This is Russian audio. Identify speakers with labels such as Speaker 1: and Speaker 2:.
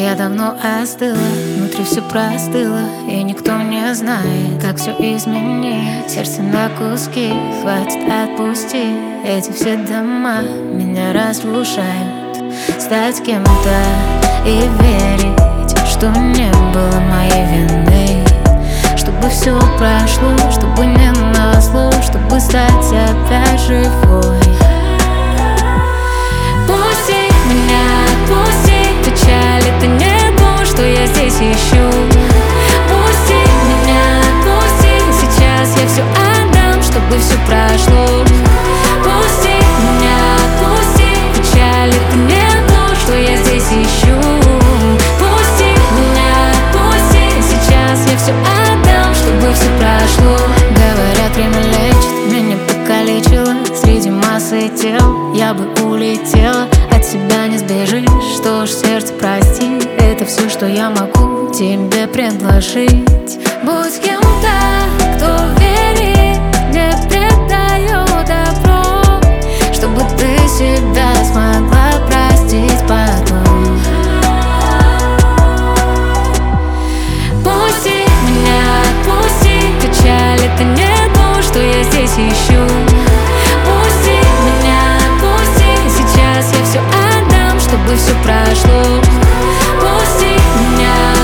Speaker 1: Я давно остыла, внутри все простыло, и никто не знает, как все изменить. Сердце на куски, хватит, отпусти. Эти все дома меня разрушают. Стать кем-то и верить, что не было моей вины. Чтобы все прошло, чтобы не назло, чтобы стать опять живой. Пусти меня, отпусти. Печаль — это не то, что я здесь ищу. Пусти меня, отпусти. Сейчас я все отдам, чтобы все прошло. Пусти меня, отпусти. Печаль — это не то, что я здесь ищу. Пусти меня, отпусти. Сейчас я все отдам, чтобы все прошло. Говорят, время лечит, меня покалечило. Среди массы тел я бы улетела. От себя не сбежишь, что ж, сердце, прости. Это все, что я могу тебе предложить. Будь кем-то, кто верит, не предает добро, чтобы ты себя смогла простить потом. Пусти меня, отпусти. Печаль — это не то, что я здесь ищу. Пусти меня, отпусти. Сейчас я все отдам, чтобы все прошло. Пусти меня,